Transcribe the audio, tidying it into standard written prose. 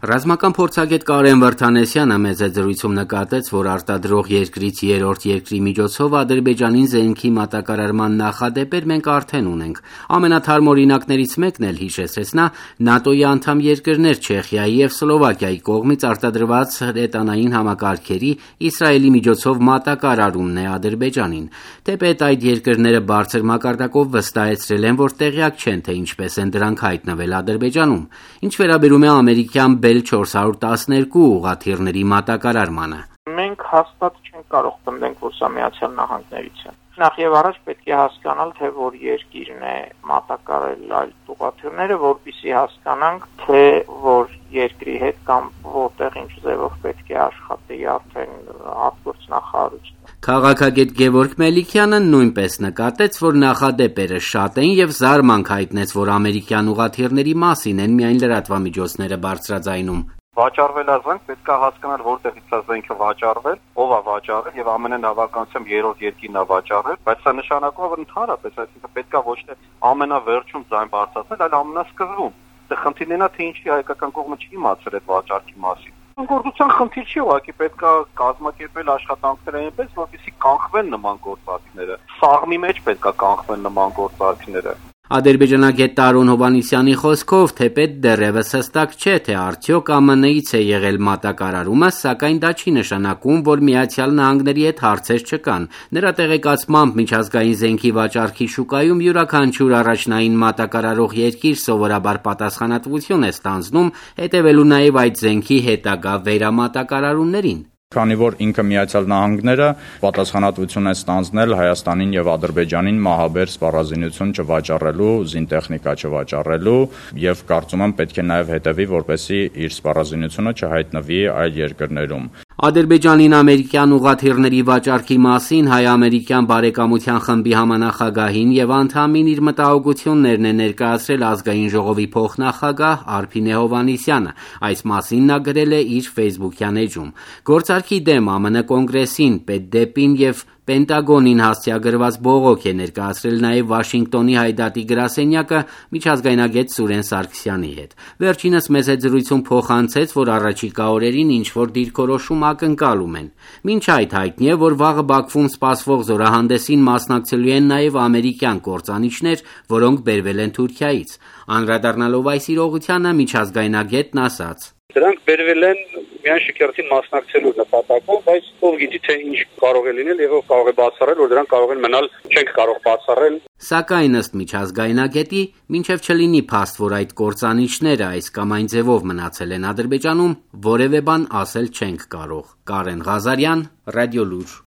Ռազմական փորձագետ Կարեն Վարդանեսյանը մեծ զրույցում նկատեց, որ արտադրող երկրից երրորդ երկրի միջոցով Ադրբեջանին զենքի մատակարարման նախադեպեր մենք արդեն ունենք։ Ամենաթարմ օրինակներից մեկն էլ հիշեցրեց նա ՆԱՏՕ-ի անդամ երկրներ Չեխիայի եւ Սլովակիայի կողմից արտադրված հրետանային համակարգերի Իսրայելի միջոցով մատակարարումն է Ադրբեջանին։ Թեպետ այդ երկրները բարձր մակարդակով վստահեցրել են, որ տեղյակ չեն, թե ինչպես են դրանք հայտնվել Ադրբեջանում։ Ինչ վերաբերում է ամերիկյան Bell 412 ուղղաթիռների մատակարարմանը։ Մենք հաստատ չենք կարող պնդենք, որ սա Միացյալ Նահանգներից է։ Նախ եւ առաջ պետք է հասկանալ, թե որ երկիրն է մատակարարել այլ ուղղաթիռները, որպեսզի հասկանանք, թե որ երկրի հետ կամ որտեղ ինչ ձևով պետք է աշխատի արդեն արտգործնախարարությունը։ Քաղաքագետ Գևորգ Մելիքյանը նույնպես նկատեց, որ նախադեպերը շատ են եւ զարմանք հայտնեց, որ ամերիկյան ուղղաթիռների մասին են միայն լրատվամիջոցները բարձրաձայնում։ Վաճառվելազենք պետք է հասկանալ որտեղից է զենքը վաճառվել, ով է վաճառել եւ ամենը հավաքանցում երրորդ երկիրն է վաճառել, բայց սա նշանակում է, որ ընդհանրապես, այսինքն պետք է ոչ թե ամենավերջում ձայն բարձրացնել, այլ ամենասկզբում։ Դե խնդիրն է, թե ինչի հայկական կողմը չի իմացել այդ վաճառքի մասին։ Գործության խնդիր չի, ուղղակի պետք է կազմակերպել աշխատանքները այնպես, որպեսզի կանխվեն նման գործարքները։ Սաղմի մեջ պետք է կանխվեն նման գործարքները։ Ադրբեջանագետ Տարոն Հովհաննիսյանի խոսքով թեպետ դեռևս հստակ չէ, թե արդյոք ԱՄՆ-ից է եղել մատակարարումը, սակայն դա չի նշանակում, որ Միացյալ Նահանգների հետ հարցեր չկան։ Նրա տեղեկացմամբ միջազգային զենքի վաճառքի շուկայում յուրաքանչյուր առաջնային մատակարարող երկիր սովորաբար պատասխանատվություն է ստանձնում, հետևելու նաև այդ զենքի հետագա վերամատակարարումներին։ Քանի որ ինքը Միացյալ Նահանգները պատասխանատվություն է ստանձնել Հայաստանին եւ Ադրբեջանին մահաբեր սպառազինություն չվաճառելու, զինտեխնիկա չվաճառելու եւ կարծում եմ պետք է նաեւ հետեւի, որպեսզի իր սպառազինությունը չհայտնվի այլ երկրներում։ Ադրբեջանին ամերիկյան ուղղաթիռների վաճառքի մասին հայ-ամերիկյան բարեկամության խմբի համանախագահին եւ անդամին իր մտահոգություններն է ներկայացրել ազգային ժողովի փոխնախագահ Արփինե Հովհաննիսյանը։ Այս մասին նա գրել է իր Facebook-յան էջում։ Գործարքի դեմ ԱՄՆ կոնգրեսին, Պետդեպին եւ Պենտագոնին հասցեագրված բողոք է ներկայացրել նաև Վաշինգտոնի հայդատի գրասենյակը միջազգայնագետ Սուրեն Սարգսյանի հետ։ Վերջինս մեծ զրույցում փոխանցեց, որ առաջիկա օրերին ինչ-որ դիրքորոշում ակնկալում են։ Մինչ այդ հայտնի է, որ վաղը Բաքվում սպասվող զորահանդեսին մասնակցելու են նաև ամերիկյան կործանիչներ, որոնք բերվել են Թուրքիայից։ Անդրադառնալով այս իրողությանը միջազգայնագետն ասաց. Դրանք բերվել են միայն շքերթին մասնակցելու նպատակով, բայց ով գիտի թե ինչ կարող է լինել եւ ով կարող է բացառել, որ դրանք կարող են մնալ, չենք կարող բացառել։ Սակայն ըստ միջազգայնագետի, մինչև չլինի փաստ, որ այդ կործանիչները այս կամ այն ձևով մնացել են Ադրբեջանում, որևէ բան ասել չենք կարող։ Կարեն Ղազարյան, Ռադիոլուր։